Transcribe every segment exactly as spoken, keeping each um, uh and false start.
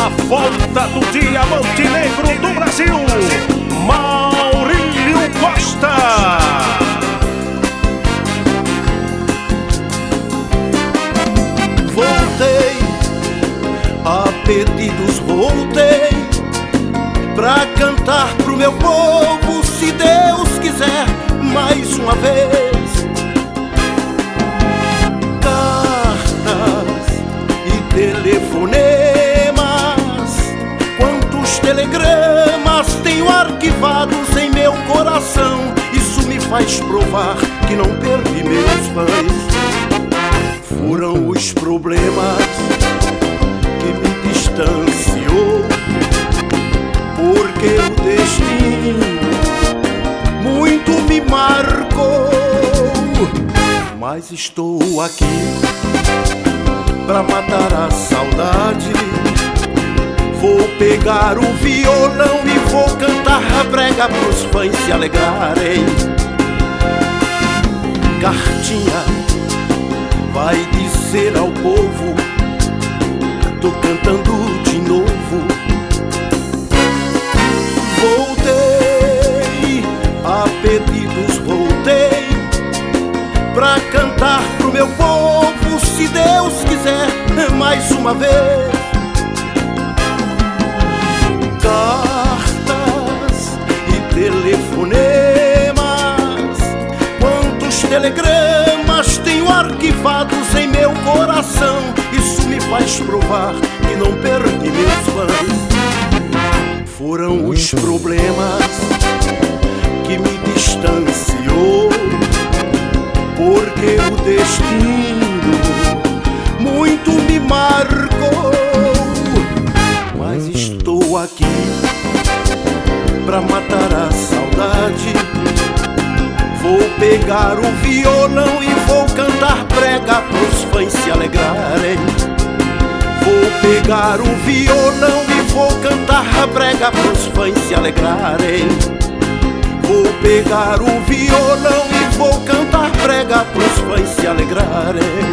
A volta do diamante negro do Brasil, Maurílio Costa. Voltei, a pedidos voltei, pra cantar pro meu povo, se Deus quiser, mais uma vez. Cartas e telefonemas, quantos telegramas tenho arquivados em meu coração. Isso me faz provar que não perdi meus fãs. Foram os problemas que me distanciou, porque o destino muito me marcou. Mas estou aqui pra matar a saudade. Vou pegar o violão e vou cantar a brega pros fãs se alegrarem. Cartinha vai dizer ao povo, tô cantando de novo. Voltei, a pedidos voltei, pra cantar pro meu povo, se Deus quiser, mais uma vez. Cartas e telefonemas, quantos telegramas tenho arquivados em meu coração. Isso me faz provar que não perdi meus fãs. Foram os problemas que me distanciou, porque o destino muito me marcou. Mas estou aqui pra matar a saudade. Vou pegar o violão e vou cantar brega pros fãs se alegrarem. Vou pegar o violão e vou cantar a brega pros fãs se alegrarem. Vou pegar o violão e vou cantar brega pros fãs se alegrarem.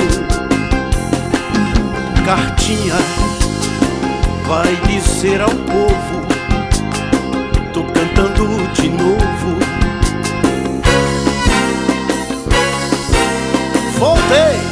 Cartinha vai dizer ao povo, tô cantando de novo. Voltei!